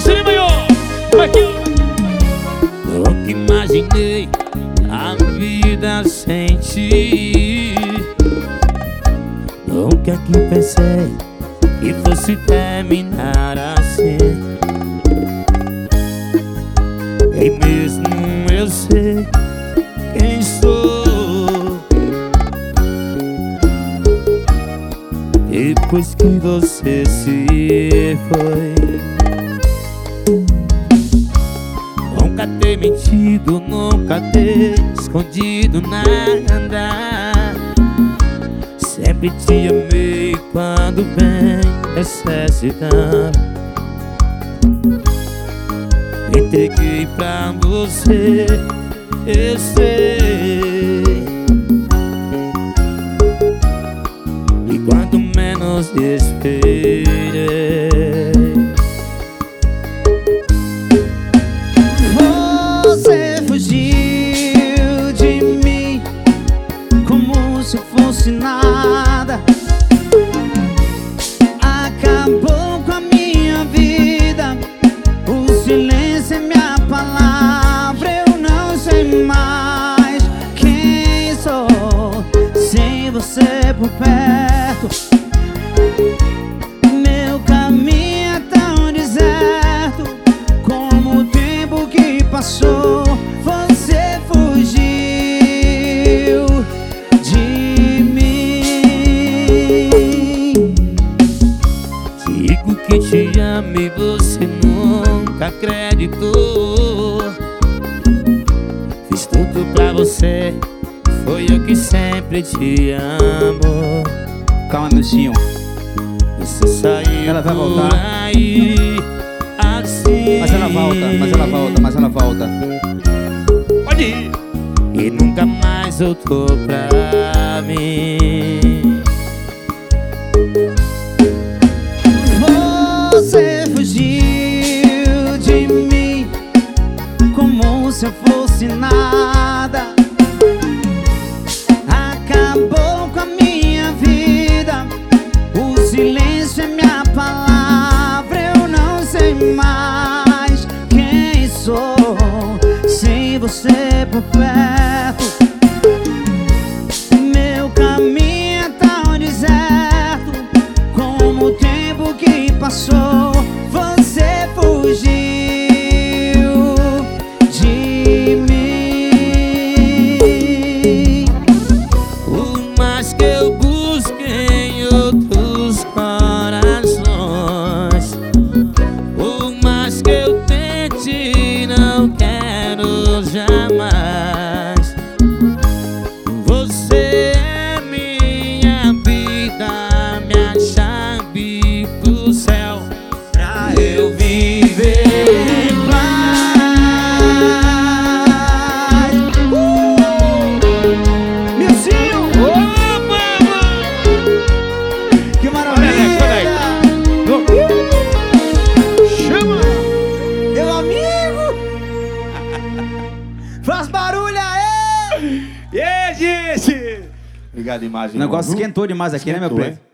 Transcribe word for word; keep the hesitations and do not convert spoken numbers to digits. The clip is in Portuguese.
cima, ó. Aqui. Nunca imaginei a vida sem ti. Nunca que pensei que fosse terminar assim. E mesmo eu sei quem sou, depois que você se foi. Nunca ter mentido, nunca ter escondido nada. Sempre te amei quando bem necessitava. Entreguei pra você, eu sei. E quando menos esperei, você fugiu de mim como se fosse nada. Acabou com a minha vida. O silêncio é minha palavra. Eu não sei mais quem sou sem você por perto. Meu caminho é tão deserto como o tempo que passou. Você fugiu de mim. digo que te amo e você nunca acreditou. Fiz tudo pra você, foi eu que sempre te amo. Calma, meu senhor. Você saiu Ela vai por voltar. aí assim. Mas ela volta, mas ela volta, mas ela volta. Pode ir. E nunca mais voltou pra mim. Você fugiu de mim como se eu fosse nada. Acabou com a minha vida. O silêncio é minha palavra. Eu não sei mais quem sou sem você por perto. Meu caminho é tão deserto como o tempo que passou. Você fugiu de mim. Por mais que eu busque em outros corações, por mais que eu tente, não quero jamais. Você é minha vida, minha chave pro céu, pra eu viver em paz. Milcinho! Opa, Que olha aí, maravilha! chama. Meu amigo! Faz barulho aí! E aí, gente? Obrigado, imagem. O negócio esquentou demais aqui, né, meu Esquentou, preto? hein?